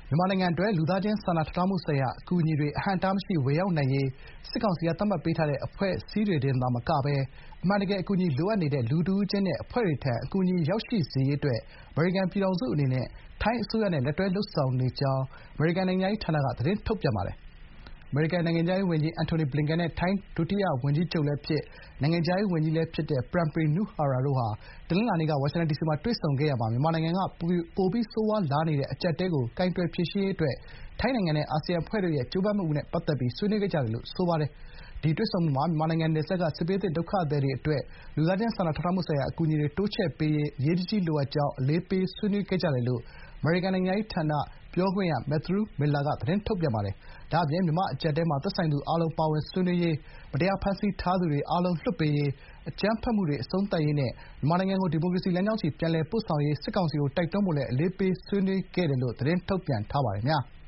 မြန်မာနိုင်ငံအတွက်လူသားချင်းစာနာထောက်ထားမှုဆိုင်ရာအကူအညီတွေအဟန့်အတားမရှိဝင်ရောက်နိုင်ရေးစစ်ကောင်စီကသတ်မှတ်ပေးထားတဲ့အဖွဲ့အစည်းတွေတင်သာမကဘဲအမှန်တကယ်အကူအညီလိုအပ်နေတဲ့လူတဦးချင်းနဲ့အဖွဲ့တွေထံအကူအညီရောက်ရှိစေရေးအတွက်အမေရိကန်ပြည်ထောင်စုအနေနဲ့ထိုင်းအစိုးရနဲ့လက်တွဲလုပ်ဆောင်နေကြောင်းအမေရိကန်နိုင်ငံခြားရေးဌာနကသတင်းထုတ်ပြန်ပါတယ်။အမေရိကန်နိုင်ငံခြားရေးဝန်ကြီးအန်တိုနီဘလင်ကန်နဲ့ထိုင်းဒုတိယဝန်ကြီးချုပ်လည်းဖြစ်နိုင်ငံခြားရေးဝန်ကြီးလည်းဖြစ်တဲ့ပရမ်ပရီနူဟာရာတို့ဟာတနင်္လာနေ့ကဝါရှင်တန်ဒီစီမှာတွေ့ဆုံခဲ့ရာမှာမြန်မာနိုင်ငံကပိုပြီးဆိုးရွားလာနေတဲ့အကျပ်အတည်းကိုကိုင်တွယ်ဖြေရှင်းရေးအတွက်ထိုင်းနိုင်ငံနဲ့အာဆီယံအဖွဲ့တို့ရဲ့ကြိုးပမ်းမှုနဲ့ပတ်သက်ပြီးဆွေးနွေးခဲ့ကြတယ်လို့ဆိုပါတယ်။ဒီတွေ့ဆုံမှုမှာမြန်မာနိုင်ငံနယ်စပ်ကစစ်ဘေးသင့်ဒုက္ခသည်တွေအတွက်လူသားချင်းစာနာထောက်ထားမှုဆိုင်ရာအကူအညီတွေတိုးချဲ့ပေးရေးအရေးတကြီးလိုအပ်ကြောင်းအလေးပေးဆွေးနွေးခဲ့ကြတယ်လို့အမေရိကန်နိုင်ငံခြားရေးဌာနပြောခွင့်ရမက်သရူးမစ်လာကသတင်းထုတ်ပြန်ပါတယ်။ဒါ့အပြင်မြန်မာ့အကျပ်အတည်းမှာသက်ဆိုင်သူအားလုံးပါဝင်ဆွေးနွေးရေး၊မတရားဖမ်းဆီးထားသူတွေအားလုံးလွှတ်ပေးရေး၊အကြမ်းဖက်မှုတွေအဆုံးသတ်ရေးနဲ့မြန်မာနိုင်ငံကိုဒီမိုကရေစီလမ်းကြောင်းဆီပြန်လည်ပို့ဆောင်ရေးစစ်ကောင်စီကိုတိုက်တွန်းဖို့လည်းအလေးပေးဆွေးနွေးခဲ့တယ်လို့သတင်းထုတ်ပြန်ထားပါတယ်။